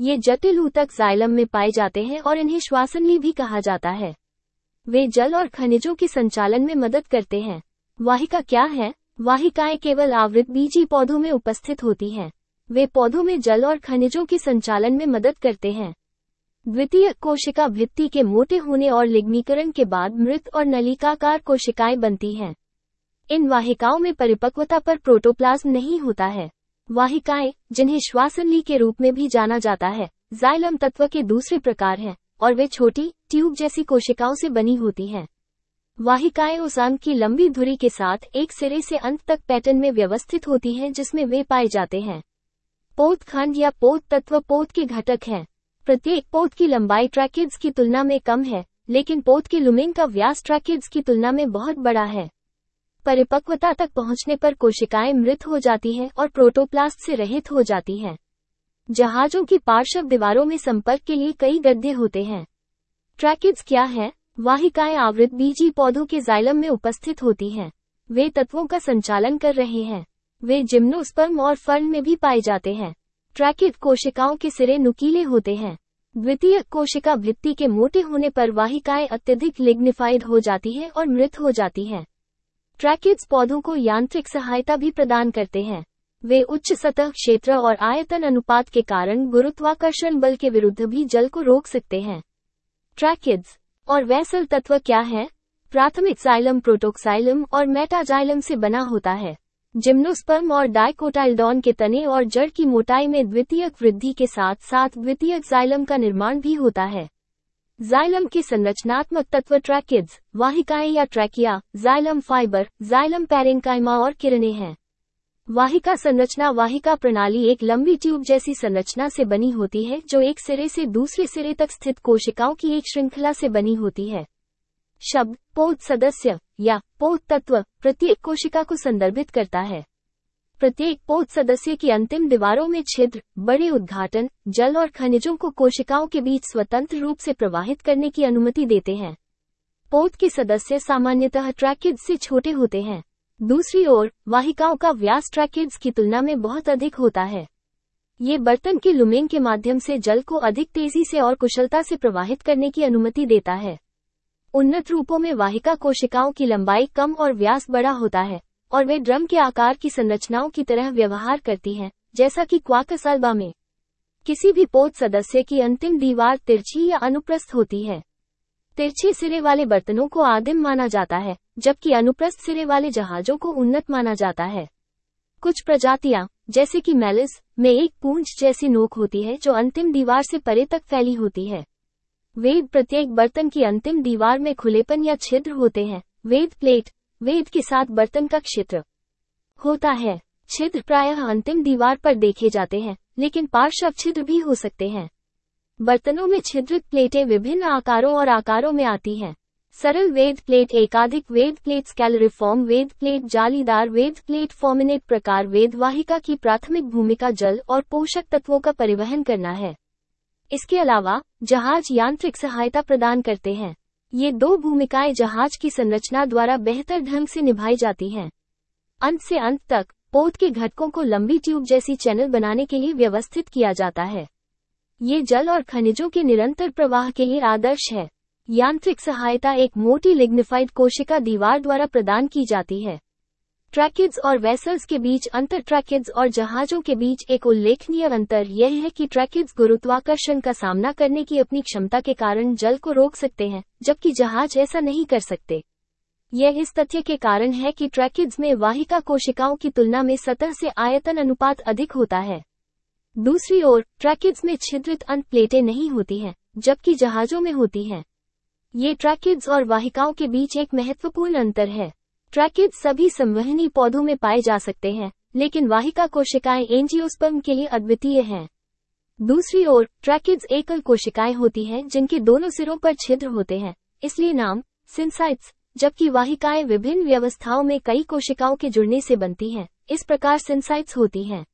ये जटिल ऊतक जाइलम में पाए जाते हैं और इन्हें श्वासनली भी कहा जाता है। वे जल और खनिजों के संचालन में मदद करते हैं। वाहिका क्या है? वाहिकाएं केवल आवृतबीजी पौधों में उपस्थित होती हैं। वे पौधों में जल और खनिजों के संचालन में मदद करते हैं। द्वितीयक कोशिका भित्ति के मोटे होने और लिग्नीकरण के बाद मृत और नलिकाकार कोशिकाएं बनती हैं। इन वाहिकाओं में परिपक्वता पर प्रोटोप्लाज्म नहीं होता है। वाहिकाएं, जिन्हें श्वासनली के रूप में भी जाना जाता है, जाइलम तत्व के दूसरे प्रकार हैं और वे छोटी, ट्यूब जैसी कोशिकाओं से बनी होती हैं। वाहिकाएं उस अंग की लंबी धुरी के साथ एक सिरे से अंत तक पैटर्न में व्यवस्थित होती हैं जिसमें वे पाए जाते हैं। पोत खंड या पोत तत्व पोत के घटक हैं। प्रत्येक पोत की लंबाई ट्रैकिड्स की तुलना में कम है, लेकिन पोत के लुमेन का व्यास ट्रैकिड्स की तुलना में बहुत बड़ा है। परिपक्वता तक पहुंचने पर कोशिकाएं मृत हो जाती हैं और प्रोटोप्लास्ट से रहित हो जाती हैं। जहाजों की पार्श्व दीवारों में संपर्क के लिए कई गड्ढे होते हैं। ट्रैकिड्स क्या है? वाहिकाएं आवृतबीजी पौधों के जाइलम में उपस्थित होती हैं। वे तत्वों का संचालन कर रहे हैं। वे जिम्नोस्पर्म और फर्न में भी पाए जाते हैं। ट्रैकिड कोशिकाओं के सिरे नुकीले होते हैं। द्वितीयक कोशिका भित्ति के मोटे होने पर वाहिकाएं अत्यधिक लिग्निफाइड हो जाती हैं और मृत हो जाती हैं। ट्रैकिड्स पौधों को यांत्रिक सहायता भी प्रदान करते हैं। वे उच्च सतह क्षेत्र और आयतन अनुपात के कारण गुरुत्वाकर्षण बल के विरुद्ध भी जल को रोक सकते हैं। ट्रैकिड्स और वेसल तत्व क्या है? प्राथमिक जाइलम प्रोटोक्साइलम और मेटाजाइलम से बना होता है। जिम्नोस्पर्म और डाइकोटाइलडॉन के तने और जड़ की मोटाई में द्वितीयक वृद्धि के साथ साथ द्वितीयक जाइलम का निर्माण भी होता है। जाइलम के संरचनात्मक तत्व ट्रैकिड्स, वाहिकाएं या tracheae, xylem fibre, xylem parenchyma और किरणें हैं। वाहिका संरचना वाहिका प्रणाली एक लंबी ट्यूब जैसी संरचना से बनी होती है जो एक सिरे से दूसरे सिरे तक स्थित कोशिकाओं की एक श्रृंखला से बनी होती है। शब्द पोत सदस्य या पोत तत्व प्रत्येक कोशिका को संदर्भित करता है। प्रत्येक पोत सदस्य की अंतिम दीवारों में छिद्र, बड़े उद्घाटन, जल और खनिजों को कोशिकाओं के बीच स्वतंत्र रूप से प्रवाहित करने की अनुमति देते हैं। पोत के सदस्य सामान्यतः ट्रैकिड्स से छोटे होते हैं। दूसरी ओर, वाहिकाओं का व्यास ट्रैकिड्स की तुलना में बहुत अधिक होता है। ये बर्तन के लुमेन के माध्यम से जल को अधिक तेजी से और कुशलता से प्रवाहित करने की अनुमति देता है। उन्नत रूपों में वाहिका कोशिकाओं की लंबाई कम और व्यास बड़ा होता है और वे ड्रम के आकार की संरचनाओं की तरह व्यवहार करती हैं, जैसा कि क्वाकस अल्बा में। किसी भी पोत सदस्य की अंतिम दीवार तिरछी या अनुप्रस्थ होती है। तिरछे सिरे वाले बर्तनों को आदिम माना जाता है, जबकि अनुप्रस्थ सिरे वाले जहाजों को उन्नत माना जाता है। कुछ प्रजातियां, जैसे कि मेलिस, में एक पूंछ जैसी नोक होती है जो अंतिम दीवार से परे तक फैली होती है। वेद प्रत्येक बर्तन की अंतिम दीवार में खुलेपन या छिद्र होते हैं। वेद प्लेट, वेद के साथ बर्तन का क्षेत्र होता है। छिद्र प्रायः अंतिम दीवार पर देखे जाते हैं, लेकिन पार्श्व छिद्र भी हो सकते हैं। बर्तनों में छिद्रित प्लेटें विभिन्न आकारों और आकारों में आती हैं। सरल वेद प्लेट, एकाधिक वेद प्लेट, स्कैलरिफॉर्म वेद प्लेट, जालीदार वेद प्लेट, फॉर्मिनेट प्रकार वेद वाहिका की प्राथमिक भूमिका जल और पोषक तत्वों का परिवहन करना है। इसके अलावा जहाज यांत्रिक सहायता प्रदान करते हैं। ये दो भूमिकाएं जहाज की संरचना द्वारा बेहतर ढंग से निभाई जाती हैं। अंत से अंत तक पोत के घटकों को लंबी ट्यूब जैसी चैनल बनाने के लिए व्यवस्थित किया जाता है। ये जल और खनिजों के निरंतर प्रवाह के लिए आदर्श है। यांत्रिक सहायता एक मोटी लिग्निफाइड कोशिका दीवार द्वारा प्रदान की जाती है। ट्रैकिड्स और वेसल्स के बीच अंतर। ट्रैकिड्स और जहाजों के बीच एक उल्लेखनीय अंतर यह है कि ट्रैकिड्स गुरुत्वाकर्षण का सामना करने की अपनी क्षमता के कारण जल को रोक सकते हैं, जबकि जहाज ऐसा नहीं कर सकते। यह इस तथ्य के कारण है कि ट्रैकिड्स में वाहिका कोशिकाओं की तुलना में सतह से आयतन अनुपात अधिक होता है। दूसरी ओर, ट्रैकिड्स में छिद्रित अंत प्लेटें नहीं होती हैं, जबकि जहाजों में होती हैं। ये ट्रैकिड्स और वाहिकाओं के बीच एक महत्वपूर्ण अंतर है। ट्रैकिड्स सभी संवहनी पौधों में पाए जा सकते हैं, लेकिन वाहिका कोशिकाएं एंजियोस्पर्म के लिए अद्वितीय हैं। दूसरी ओर, ट्रैकिड्स एकल कोशिकाएं होती हैं जिनके दोनों सिरों पर छिद्र होते हैं, इसलिए नाम सिंसाइट्स, जबकि वाहिकाएं विभिन्न व्यवस्थाओं में कई कोशिकाओं के जुड़ने से बनती हैं, इस प्रकार सिंसाइट्स होती हैं।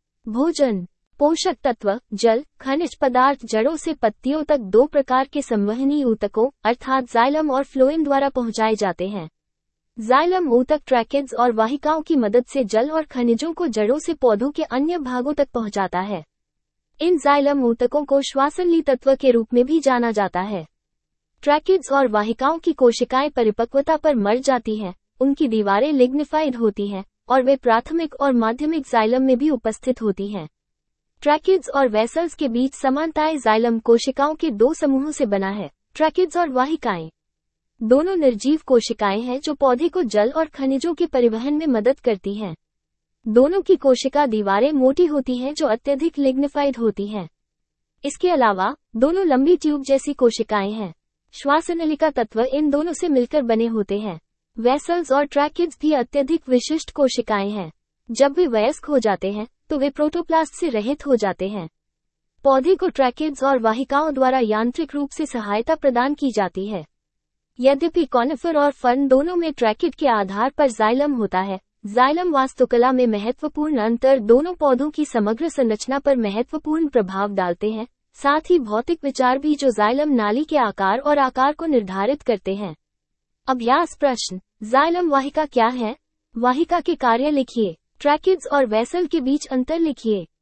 भोजन, पोषक तत्व, जल, खनिज पदार्थ जड़ों से पत्तियों तक दो प्रकार के संवहनी ऊतकों अर्थात जाइलम और फ्लोएम द्वारा पहुंचाए जाते हैं। जाइलम ऊतक ट्रैकिड्स और वाहिकाओं की मदद से जल और खनिजों को जड़ों से पौधों के अन्य भागों तक पहुंचाता है। इन जाइलम ऊतकों को श्वासनली तत्व के रूप में भी जाना जाता है। ट्रैकिड्स और वाहिकाओं की कोशिकाएं परिपक्वता पर मर जाती हैं, उनकी दीवारें लिग्निफाइड होती हैं, और वे प्राथमिक और माध्यमिक जाइलम में भी उपस्थित होती हैं। ट्रैकिड्स और वेसल्स के बीच समानताएं जाइलम कोशिकाओं के दो समूहों से बना है, ट्रैकिड्स और वाहिकाएं। दोनों निर्जीव कोशिकाएं हैं जो पौधे को जल और खनिजों के परिवहन में मदद करती हैं। दोनों की कोशिका दीवारें मोटी होती हैं जो अत्यधिक लिग्निफाइड होती हैं। इसके अलावा दोनों लंबी ट्यूब जैसी कोशिकाएं हैं। श्वासनलिका तत्व इन दोनों से मिलकर बने होते हैं। वेसल्स और ट्रैकिड्स भी अत्यधिक विशिष्ट कोशिकाएं हैं। जब वे वयस्क हो जाते हैं तो वे प्रोटोप्लास्ट से रहित हो जाते हैं। पौधे को ट्रैकिड्स और वाहिकाओं द्वारा यांत्रिक रूप से सहायता प्रदान की जाती है। यद्यपि कॉनिफर और फर्न दोनों में ट्रैकिड के आधार पर जाइलम होता है, जाइलम वास्तुकला में महत्वपूर्ण अंतर दोनों पौधों की समग्र संरचना पर महत्वपूर्ण प्रभाव डालते हैं, साथ ही भौतिक विचार भी जो जाइलम नाली के आकार और आकार को निर्धारित करते हैं। अभ्यास प्रश्न, जाइलम वाहिका क्या है? वाहिका के कार्य लिखिए। ट्रैकिड्स और वेसल के बीच अंतर लिखिए।